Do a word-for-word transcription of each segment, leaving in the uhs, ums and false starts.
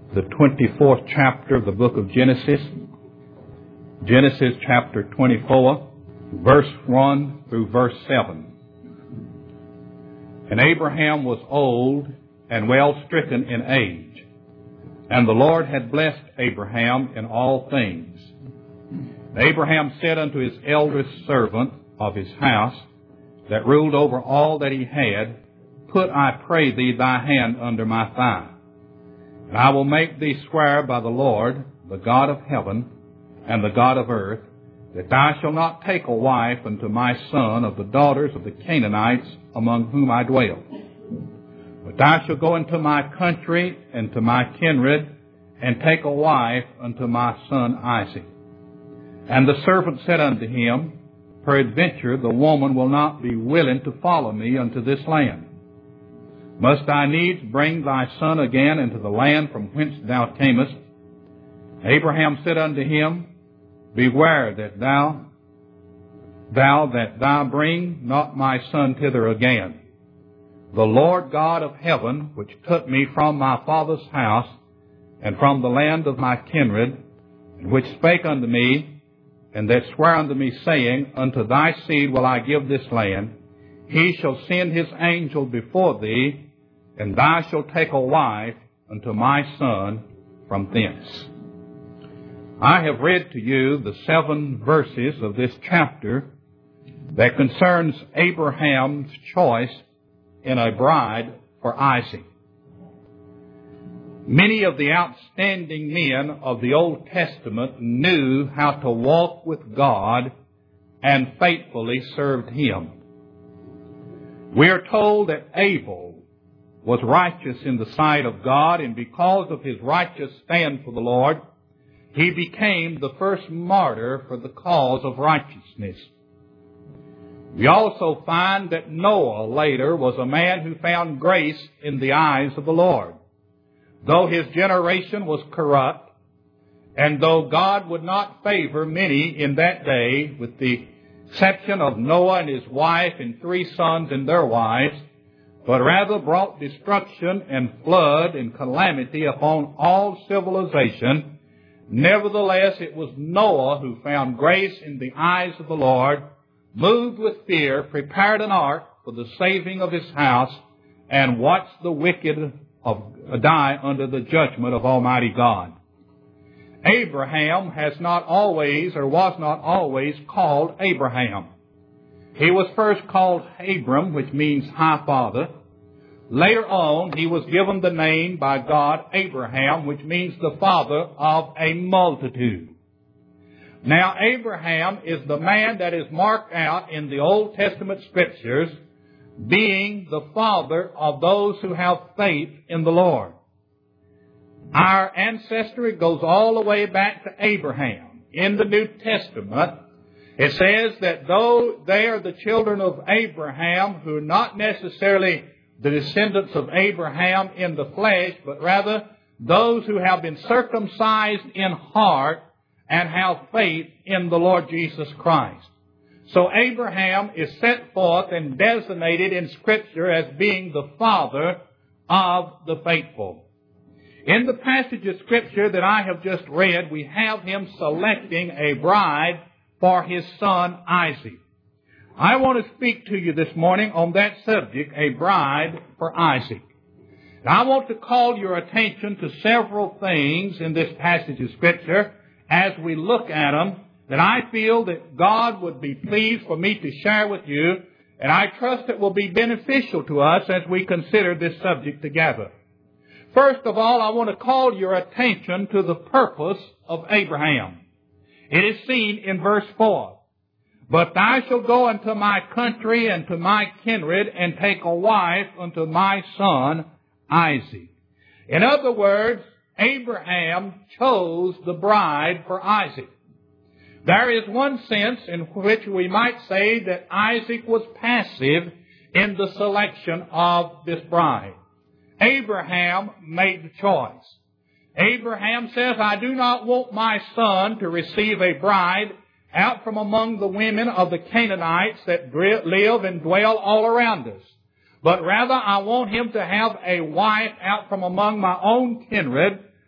the twenty-fourth chapter of the book of Genesis. Genesis chapter twenty-four, verse one through verse seven. And Abraham was old and well stricken in age, and the Lord had blessed Abraham in all things. And Abraham said unto his eldest servant of his house, that ruled over all that he had, Put, I pray thee, thy hand under my thigh, and I will make thee swear by the Lord, the God of heaven and the God of earth, that thou shalt not take a wife unto my son of the daughters of the Canaanites among whom I dwell. But thou shalt go into my country and to my kindred, and take a wife unto my son Isaac. And the servant said unto him, Peradventure the woman will not be willing to follow me unto this land. Must I needs bring thy son again into the land from whence thou camest? Abraham said unto him, Beware that thou, thou that thou bring not my son thither again. The Lord God of heaven, which took me from my father's house, and from the land of my kindred, and which spake unto me, and that sware unto me, saying, Unto thy seed will I give this land, he shall send his angel before thee, and thou shalt take a wife unto my son from thence. I have read to you the seven verses of this chapter that concerns Abraham's choice in a bride for Isaac. Many of the outstanding men of the Old Testament knew how to walk with God and faithfully served Him. We are told that Abel was righteous in the sight of God, and because of his righteous stand for the Lord, he became the first martyr for the cause of righteousness. We also find that Noah later was a man who found grace in the eyes of the Lord. Though his generation was corrupt, and though God would not favor many in that day, with the exception of Noah and his wife and three sons and their wives, but rather brought destruction and flood and calamity upon all civilization, nevertheless it was Noah who found grace in the eyes of the Lord, moved with fear, prepared an ark for the saving of his house, and watched the wicked of die under the judgment of Almighty God. Abraham has not always, or was not always, called Abraham. He was first called Abram, which means high father. Later on, he was given the name by God Abraham, which means the father of a multitude. Now, Abraham is the man that is marked out in the Old Testament Scriptures being the father of those who have faith in the Lord. Our ancestry goes all the way back to Abraham. In the New Testament, it says that though they are the children of Abraham, who are not necessarily the descendants of Abraham in the flesh, but rather those who have been circumcised in heart and have faith in the Lord Jesus Christ. So Abraham is set forth and designated in Scripture as being the father of the faithful. In the passage of Scripture that I have just read, we have him selecting a bride for his son Isaac. I want to speak to you this morning on that subject, a bride for Isaac. And I want to call your attention to several things in this passage of Scripture as we look at them that I feel that God would be pleased for me to share with you, and I trust it will be beneficial to us as we consider this subject together. First of all, I want to call your attention to the purpose of Abraham. It is seen in verse four. But thou shalt go unto my country and to my kindred, and take a wife unto my son Isaac. In other words, Abraham chose the bride for Isaac. There is one sense in which we might say that Isaac was passive in the selection of this bride. Abraham made the choice. Abraham says, I do not want my son to receive a bride out from among the women of the Canaanites that live and dwell all around us, but rather I want him to have a wife out from among my own kindred,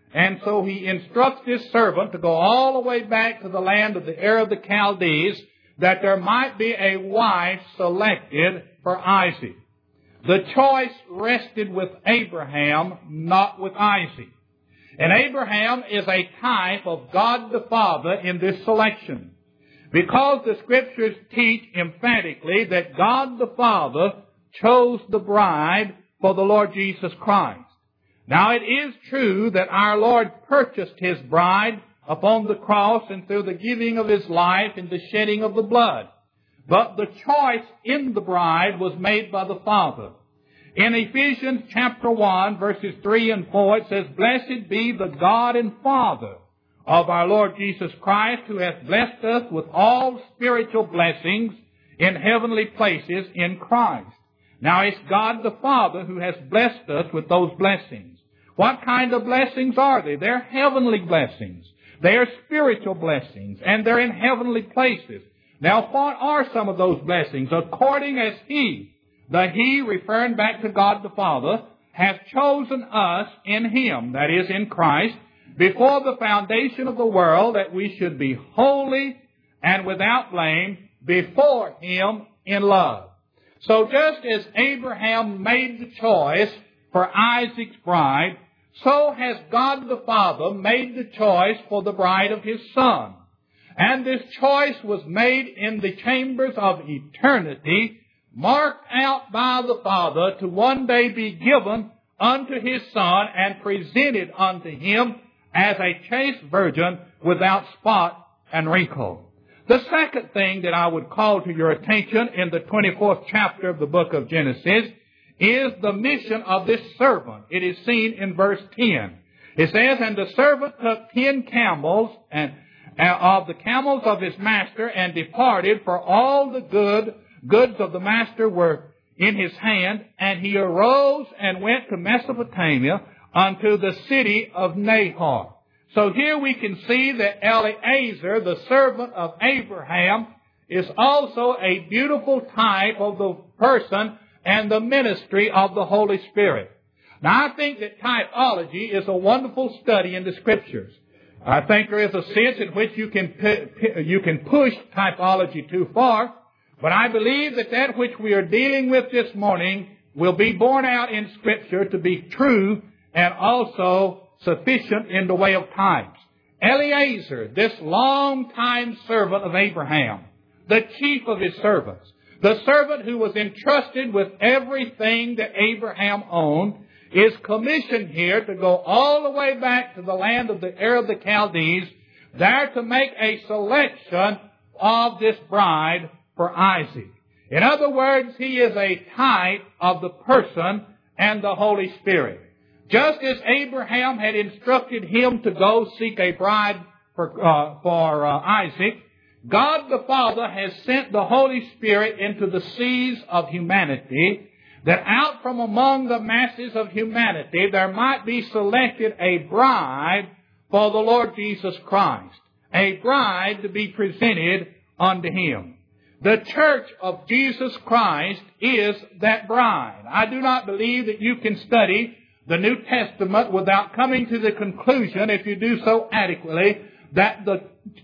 And so he instructs his servant to go all the way back to the land of the Ur of the Chaldees, that there might be a wife selected for Isaac. The choice rested with Abraham, not with Isaac. And Abraham is a type of God the Father in this selection, because the Scriptures teach emphatically that God the Father chose the bride for the Lord Jesus Christ. Now it is true that our Lord purchased His bride upon the cross and through the giving of His life and the shedding of the blood. But the choice in the bride was made by the Father. In Ephesians chapter one, verses three and four, it says, "Blessed be the God and Father of our Lord Jesus Christ, who hath blessed us with all spiritual blessings in heavenly places in Christ." Now it's God the Father who has blessed us with those blessings. What kind of blessings are they? They're heavenly blessings. They are spiritual blessings, and they're in heavenly places. Now, what are some of those blessings? According as He, the He referring back to God the Father, hath chosen us in Him, that is, in Christ, before the foundation of the world, that we should be holy and without blame before Him in love. So just as Abraham made the choice for Isaac's bride, so has God the Father made the choice for the bride of His Son. And this choice was made in the chambers of eternity, marked out by the Father to one day be given unto His Son and presented unto Him as a chaste virgin without spot and wrinkle. The second thing that I would call to your attention in the twenty-fourth chapter of the book of Genesis is the mission of this servant. It is seen in verse ten. It says, "And the servant took ten camels and uh, of the camels of his master and departed, for all the good goods of the master were in his hand. And he arose and went to Mesopotamia unto the city of Nahor." So here we can see that Eliezer, the servant of Abraham, is also a beautiful type of the person and the ministry of the Holy Spirit. Now, I think that typology is a wonderful study in the Scriptures. I think there is a sense in which you can you can push typology too far, but I believe that that which we are dealing with this morning will be borne out in Scripture to be true and also sufficient in the way of types. Eliezer, this long-time servant of Abraham, the chief of his servants, the servant who was entrusted with everything that Abraham owned, is commissioned here to go all the way back to the land of the Ur of the Chaldees, there to make a selection of this bride for Isaac. In other words, he is a type of the person and the Holy Spirit. Just as Abraham had instructed him to go seek a bride for, uh, for uh, Isaac, God the Father has sent the Holy Spirit into the seas of humanity, that out from among the masses of humanity there might be selected a bride for the Lord Jesus Christ, a bride to be presented unto Him. The church of Jesus Christ is that bride. I do not believe that you can study the New Testament without coming to the conclusion, if you do so adequately, that the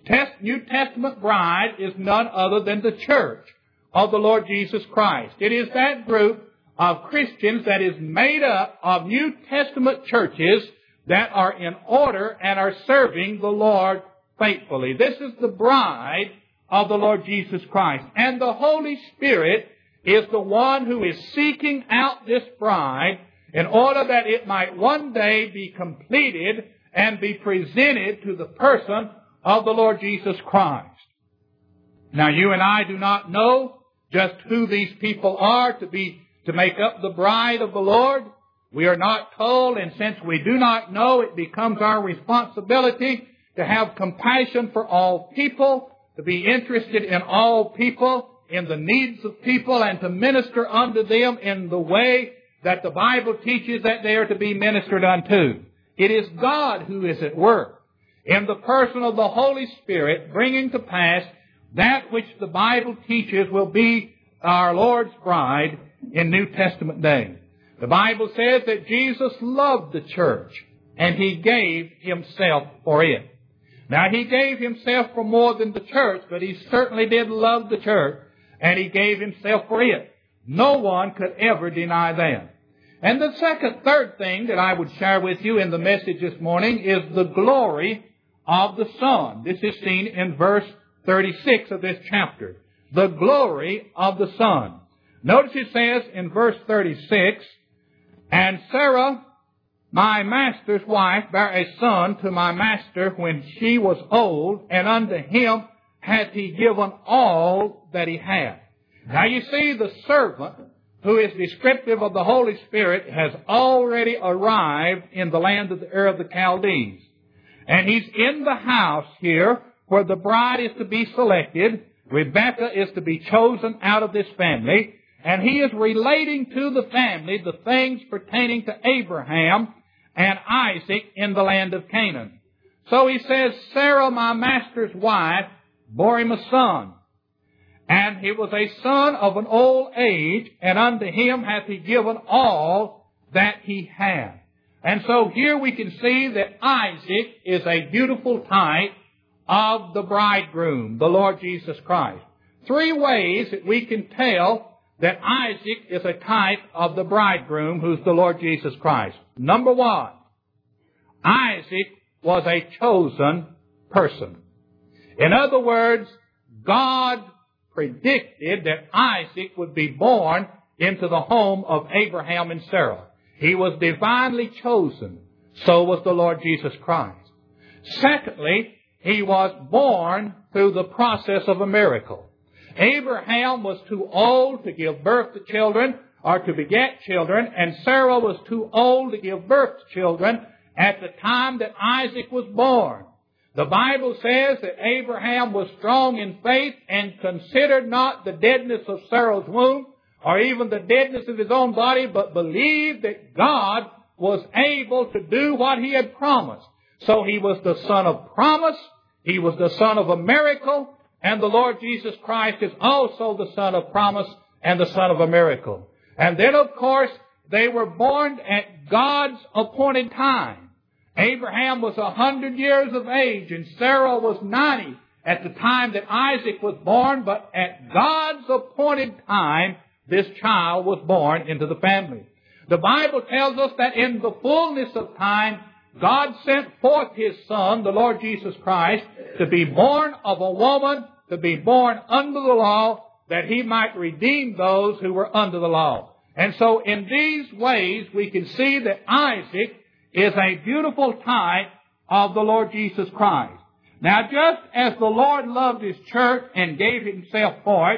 New Testament bride is none other than the church of the Lord Jesus Christ. It is that group of Christians that is made up of New Testament churches that are in order and are serving the Lord faithfully. This is the bride of the Lord Jesus Christ. And the Holy Spirit is the one who is seeking out this bride in order that it might one day be completed and be presented to the person of the Lord Jesus Christ. Now, you and I do not know just who these people are to be to make up the bride of the Lord. We are not told, and since we do not know, it becomes our responsibility to have compassion for all people, to be interested in all people, in the needs of people, and to minister unto them in the way that the Bible teaches that they are to be ministered unto. It is God who is at work in the person of the Holy Spirit, bringing to pass that which the Bible teaches will be our Lord's bride in New Testament day. The Bible says that Jesus loved the church and he gave himself for it. Now, he gave himself for more than the church, but he certainly did love the church, and he gave himself for it. No one could ever deny that. And the second, third thing that I would share with you in the message this morning is the glory of the Son. This is seen in verse thirty-six of this chapter. The glory of the Son. Notice it says in verse thirty-six, "And Sarah, my master's wife, bare a son to my master when she was old, and unto him hath he given all that he had." Now you see, the servant, who is descriptive of the Holy Spirit, has already arrived in the land of the Ur of the Chaldees. And he's in the house here where the bride is to be selected. Rebekah is to be chosen out of this family. And he is relating to the family the things pertaining to Abraham and Isaac in the land of Canaan. So he says, Sarah, my master's wife, bore him a son. And he was a son of an old age, and unto him hath he given all that he had. And so here we can see that Isaac is a beautiful type of the bridegroom, the Lord Jesus Christ. Three ways that we can tell that Isaac is a type of the bridegroom, who's the Lord Jesus Christ. Number one, Isaac was a chosen person. In other words, God predicted that Isaac would be born into the home of Abraham and Sarah. He was divinely chosen. So was the Lord Jesus Christ. Secondly, he was born through the process of a miracle. Abraham was too old to give birth to children or to beget children, and Sarah was too old to give birth to children at the time that Isaac was born. The Bible says that Abraham was strong in faith and considered not the deadness of Sarah's womb or even the deadness of his own body, but believed that God was able to do what he had promised. So he was the son of promise, he was the son of a miracle, and the Lord Jesus Christ is also the son of promise and the son of a miracle. And then, of course, they were born at God's appointed time. Abraham was a hundred years of age, and Sarah was ninety at the time that Isaac was born, but at God's appointed time, this child was born into the family. The Bible tells us that in the fullness of time, God sent forth His Son, the Lord Jesus Christ, to be born of a woman, to be born under the law, that He might redeem those who were under the law. And so in these ways, we can see that Isaac is a beautiful type of the Lord Jesus Christ. Now, just as the Lord loved His church and gave Himself for it,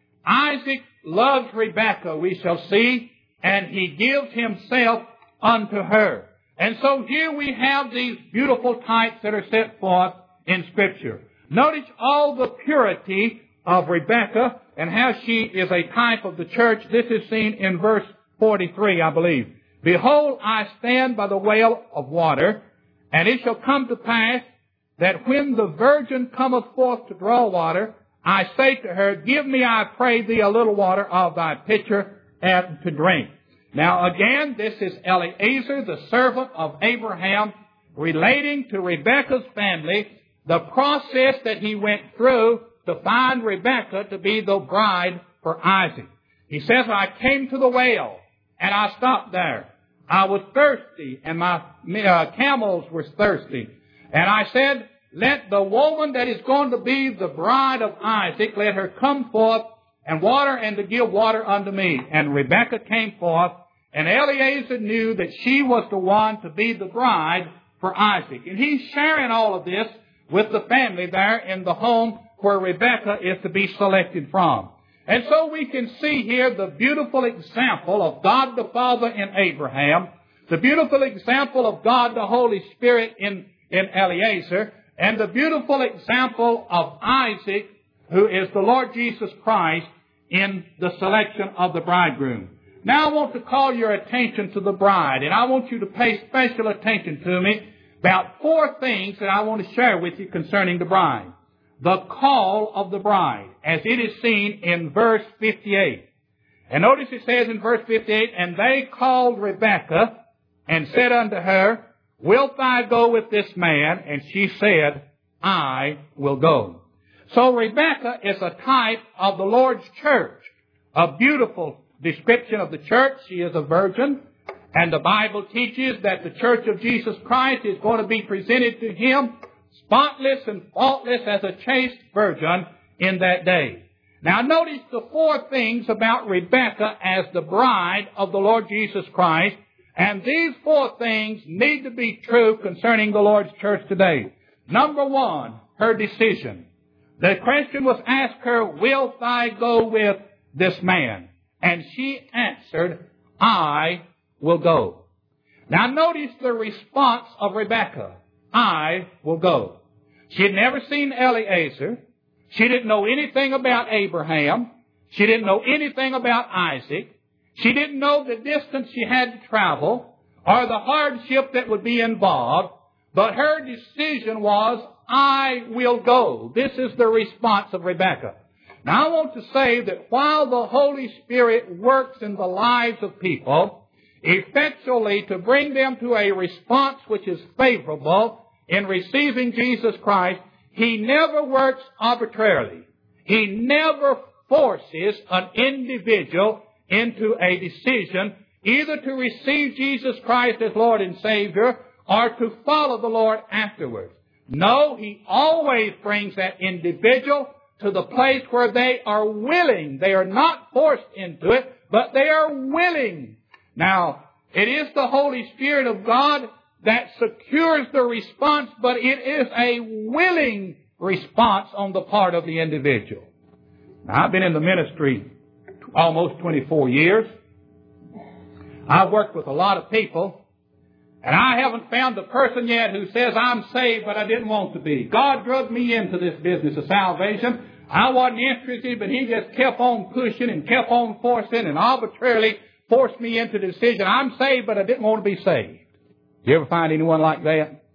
Isaac loves Rebekah, we shall see, and he gives himself unto her. And so here we have these beautiful types that are set forth in Scripture. Notice all the purity of Rebekah and how she is a type of the church. This is seen in verse forty-three, I believe. Behold, I stand by the well of water, and it shall come to pass that when the virgin cometh forth to draw water, I say to her, give me, I pray thee, a little water of thy pitcher, and to drink. Now again, this is Eliezer, the servant of Abraham, relating to Rebekah's family, the process that he went through to find Rebekah to be the bride for Isaac. He says, I came to the well, and I stopped there. I was thirsty, and my uh, camels were thirsty. And I said, let the woman that is going to be the bride of Isaac, let her come forth and water and to give water unto me. And Rebekah came forth, and Eliezer knew that she was the one to be the bride for Isaac. And he's sharing all of this with the family there in the home where Rebekah is to be selected from. And so we can see here the beautiful example of God the Father in Abraham, the beautiful example of God the Holy Spirit in, in Eliezer, and the beautiful example of Isaac, who is the Lord Jesus Christ, in the selection of the bridegroom. Now I want to call your attention to the bride, and I want you to pay special attention to me about four things that I want to share with you concerning the bride. The call of the bride, as it is seen in verse fifty-eight. And notice it says in verse fifty-eight, and they called Rebekah and said unto her, wilt thou go with this man? And she said, I will go. So Rebekah is a type of the Lord's church. A beautiful description of the church. She is a virgin. And the Bible teaches that the church of Jesus Christ is going to be presented to Him spotless and faultless as a chaste virgin in that day. Now notice the four things about Rebekah as the bride of the Lord Jesus Christ. And these four things need to be true concerning the Lord's church today. Number one, her decision. The question was asked her, wilt thou go with this man? And she answered, I will go. Now notice the response of Rebekah. I will go. She had never seen Eliezer. She didn't know anything about Abraham. She didn't know anything about Isaac. She didn't know the distance she had to travel or the hardship that would be involved. But her decision was, I will go. This is the response of Rebekah. Now I want to say that while the Holy Spirit works in the lives of people, effectually to bring them to a response which is favorable in receiving Jesus Christ, He never works arbitrarily. He never forces an individual into a decision either to receive Jesus Christ as Lord and Savior or to follow the Lord afterwards. No, He always brings that individual to the place where they are willing. They are not forced into it, but they are willing. Now, it is the Holy Spirit of God that secures the response, but it is a willing response on the part of the individual. Now, I've been in the ministry almost twenty-four years. I've worked with a lot of people, and I haven't found the person yet who says, I'm saved, but I didn't want to be. God drugged me into this business of salvation. I wasn't interested, but He just kept on pushing and kept on forcing and arbitrarily forced me into the decision. I'm saved, but I didn't want to be saved. You ever find anyone like that?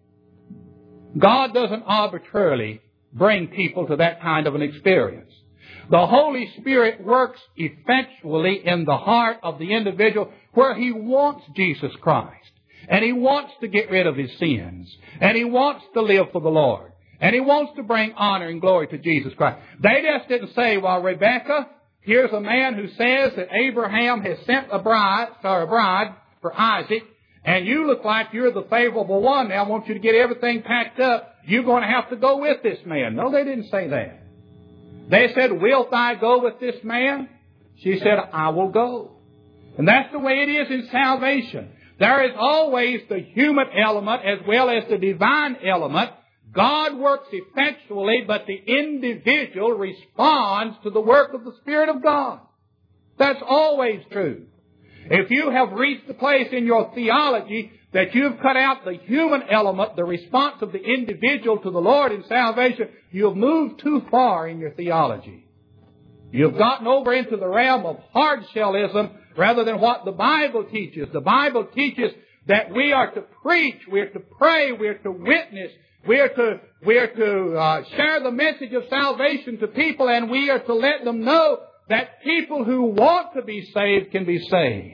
God doesn't arbitrarily bring people to that kind of an experience. The Holy Spirit works effectually in the heart of the individual where he wants Jesus Christ. And he wants to get rid of his sins. And he wants to live for the Lord. And he wants to bring honor and glory to Jesus Christ. They just didn't say, well, Rebekah, here's a man who says that Abraham has sent a bride, or a bride for Isaac, and you look like you're the favorable one. Now I want you to get everything packed up. You're going to have to go with this man. No, they didn't say that. They said, wilt thou go with this man? She said, I will go. And that's the way it is in salvation. There is always the human element as well as the divine element. God works effectually, but the individual responds to the work of the Spirit of God. That's always true. If you have reached the place in your theology that you've cut out the human element, the response of the individual to the Lord in salvation, you've moved too far in your theology. You've gotten over into the realm of hardshellism rather than what the Bible teaches. The Bible teaches that we are to preach, we are to pray, we are to witness, we are to, we are to uh, share the message of salvation to people, and we are to let them know that people who want to be saved can be saved.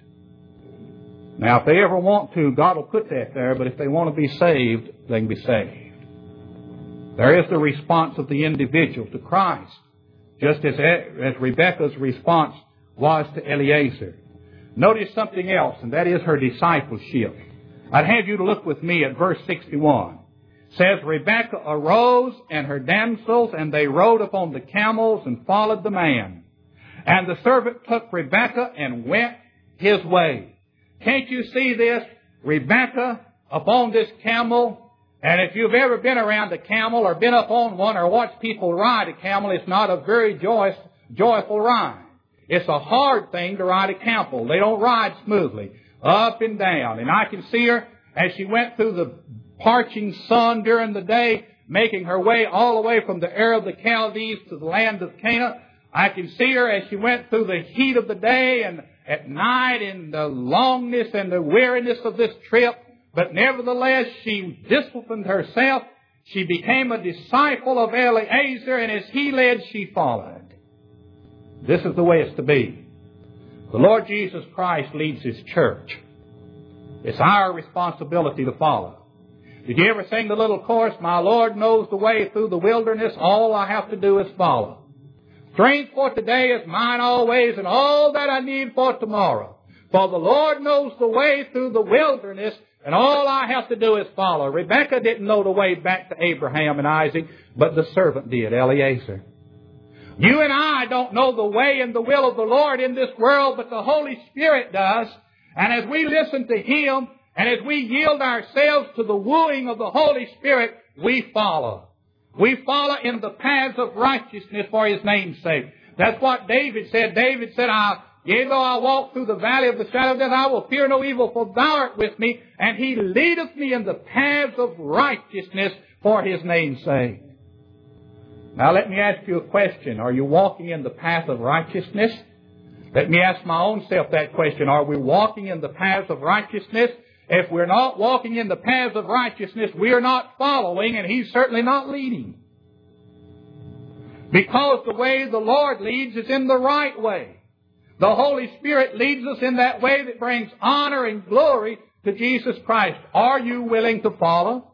Now, if they ever want to, God will put that there, but if they want to be saved, they can be saved. There is the response of the individual to Christ, just as, as Rebekah's response was to Eliezer. Notice something else, and that is her discipleship. I'd have you to look with me at verse sixty-one. It says, Rebekah arose and her damsels, and they rode upon the camels and followed the man. And the servant took Rebekah and went his way. Can't you see this? Rebekah upon this camel. And if you've ever been around a camel or been up on one or watched people ride a camel, it's not a very joyous, joyful ride. It's a hard thing to ride a camel. They don't ride smoothly, up and down. And I can see her as she went through the parching sun during the day, making her way all the way from the Ur of the Chaldees to the land of Canaan. I can see her as she went through the heat of the day and at night in the longness and the weariness of this trip. But nevertheless, she disciplined herself. She became a disciple of Eliezer, and as he led, she followed. This is the way it's to be. The Lord Jesus Christ leads His church. It's our responsibility to follow. Did you ever sing the little chorus, my Lord knows the way through the wilderness, all I have to do is follow. Strength for today is mine always, and all that I need for tomorrow. For the Lord knows the way through the wilderness, and all I have to do is follow. Rebekah didn't know the way back to Abraham and Isaac, but the servant did, Eliezer. You and I don't know the way and the will of the Lord in this world, but the Holy Spirit does. And as we listen to Him, and as we yield ourselves to the wooing of the Holy Spirit, we follow. We follow in the paths of righteousness for His name's sake. That's what David said. David said, I, yea, though I walk through the valley of the shadow of death, I will fear no evil, for Thou art with me, and He leadeth me in the paths of righteousness for His name's sake. Now let me ask you a question. Are you walking in the path of righteousness? Let me ask my own self that question. Are we walking in the paths of righteousness? If we're not walking in the paths of righteousness, we are not following, and He's certainly not leading. Because the way the Lord leads is in the right way. The Holy Spirit leads us in that way that brings honor and glory to Jesus Christ. Are you willing to follow?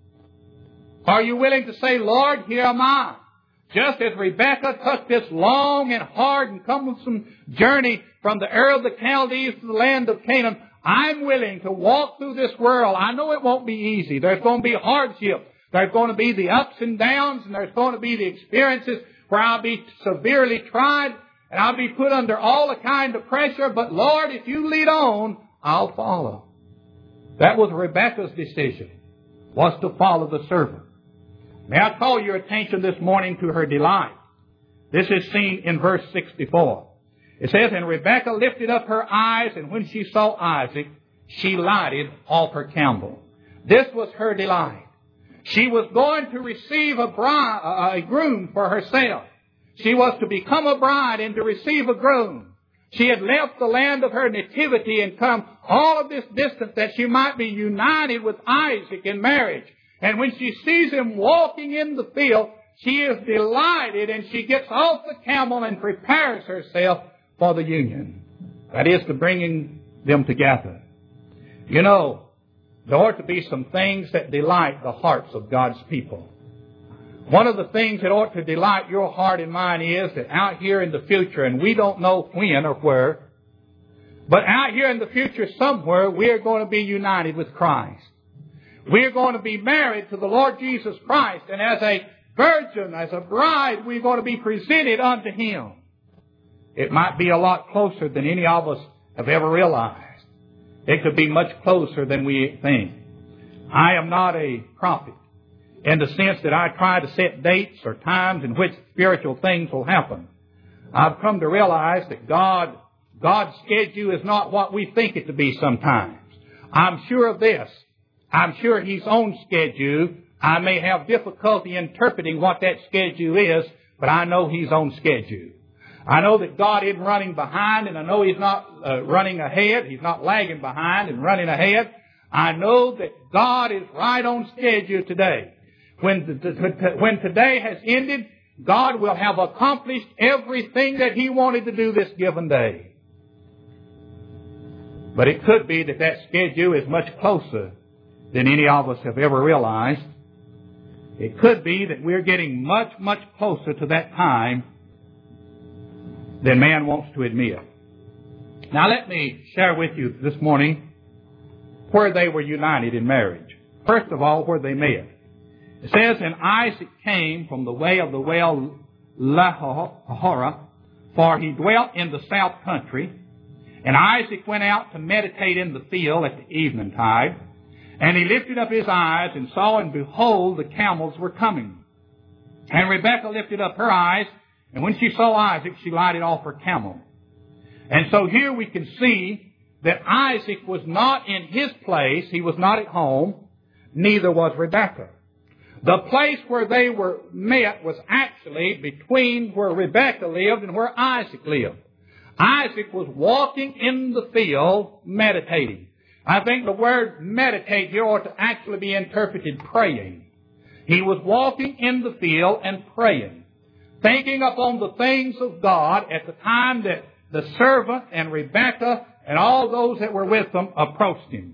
Are you willing to say, Lord, here am I? Just as Rebekah took this long and hard and cumbersome journey from the Ur of the Chaldees to the land of Canaan, I'm willing to walk through this world. I know it won't be easy. There's going to be hardship. There's going to be the ups and downs, and there's going to be the experiences where I'll be severely tried, and I'll be put under all the kind of pressure. But Lord, if you lead on, I'll follow. That was Rebekah's decision, was to follow the servant. May I call your attention this morning to her delight. This is seen in verse sixty-four. It says, and Rebekah lifted up her eyes, and when she saw Isaac, she lighted off her candle. This was her delight. She was going to receive a bride, a groom for herself. She was to become a bride and to receive a groom. She had left the land of her nativity and come all of this distance that she might be united with Isaac in marriage. And when she sees him walking in the field, she is delighted, and she gets off the camel and prepares herself for the union. That is, to bringing them together. You know, there ought to be some things that delight the hearts of God's people. One of the things that ought to delight your heart and mine is that out here in the future, and we don't know when or where, but out here in the future somewhere, we're going to be united with Christ. We're going to be married to the Lord Jesus Christ, and as a virgin, as a bride, we're going to be presented unto Him. It might be a lot closer than any of us have ever realized. It could be much closer than we think. I am not a prophet in the sense that I try to set dates or times in which spiritual things will happen. I've come to realize that God, God's schedule is not what we think it to be sometimes. I'm sure of this. I'm sure His own schedule, I may have difficulty interpreting what that schedule is, but I know His own schedule. I know that God isn't running behind, and I know He's not uh, running ahead. He's not lagging behind and running ahead. I know that God is right on schedule today. When, the, the, when today has ended, God will have accomplished everything that He wanted to do this given day. But it could be that that schedule is much closer than any of us have ever realized. It could be that we're getting much, much closer to that time than man wants to admit. Now let me share with you this morning where they were united in marriage. First of all, where they met. It says, and Isaac came from the way of the well Lahorah, for he dwelt in the south country. And Isaac went out to meditate in the field at the evening tide. And he lifted up his eyes and saw, and behold, the camels were coming. And Rebekah lifted up her eyes, and when she saw Isaac, she lighted off her camel. And so here we can see that Isaac was not in his place. He was not at home. Neither was Rebekah. The place where they were met was actually between where Rebekah lived and where Isaac lived. Isaac was walking in the field meditating. I think the word meditate here ought to actually be interpreted praying. He was walking in the field and praying, thinking upon the things of God at the time that the servant and Rebekah and all those that were with them approached him.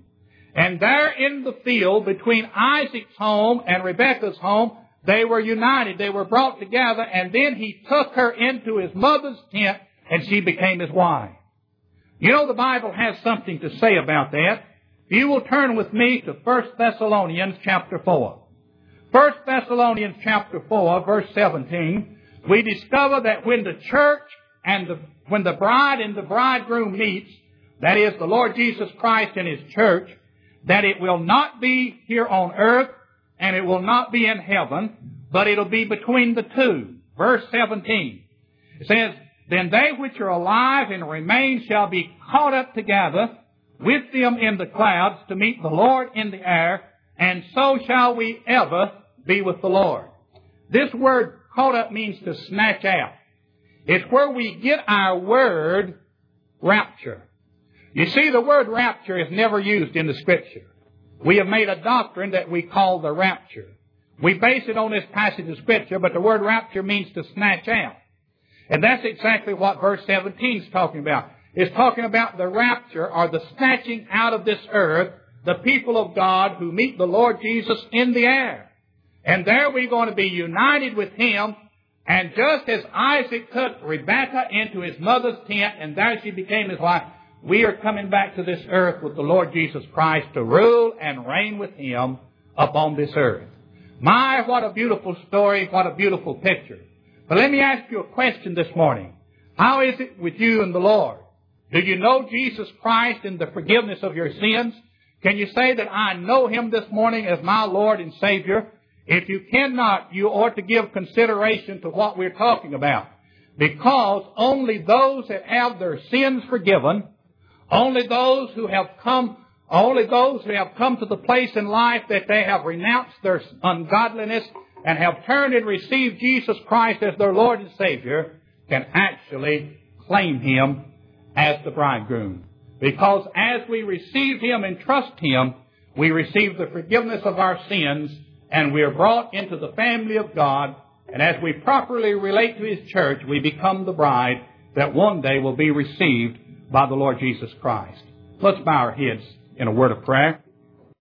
And there in the field between Isaac's home and Rebekah's home, they were united. They were brought together, and then he took her into his mother's tent, and she became his wife. You know, the Bible has something to say about that. You will turn with me to First Thessalonians chapter four. First Thessalonians chapter four, verse seventeen, we discover that when the church and the, when the bride and the bridegroom meets, that is the Lord Jesus Christ and His church, that it will not be here on earth and it will not be in heaven, but it'll be between the two. Verse seventeen. It says, Then they which are alive and remain shall be caught up together with them in the clouds to meet the Lord in the air, and so shall we ever be with the Lord. This word caught up means to snatch out. It's where we get our word rapture. You see, the word rapture is never used in the Scripture. We have made a doctrine that we call the rapture. We base it on this passage of Scripture, but the word rapture means to snatch out. And that's exactly what verse seventeen is talking about. It's talking about the rapture, or the snatching out of this earth, the people of God who meet the Lord Jesus in the air. And there we're going to be united with Him. And just as Isaac took Rebekah into his mother's tent, and there she became his wife, we are coming back to this earth with the Lord Jesus Christ to rule and reign with Him upon this earth. My, what a beautiful story, what a beautiful picture. But let me ask you a question this morning. How is it with you and the Lord? Do you know Jesus Christ and the forgiveness of your sins? Can you say that I know Him this morning as my Lord and Savior? If you cannot, you ought to give consideration to what we're talking about. Because only those that have their sins forgiven, only those who have come, only those who have come to the place in life that they have renounced their ungodliness and have turned and received Jesus Christ as their Lord and Savior can actually claim Him as the bridegroom. Because as we receive Him and trust Him, we receive the forgiveness of our sins, and we are brought into the family of God. And as we properly relate to His church, we become the bride that one day will be received by the Lord Jesus Christ. Let's bow our heads in a word of prayer.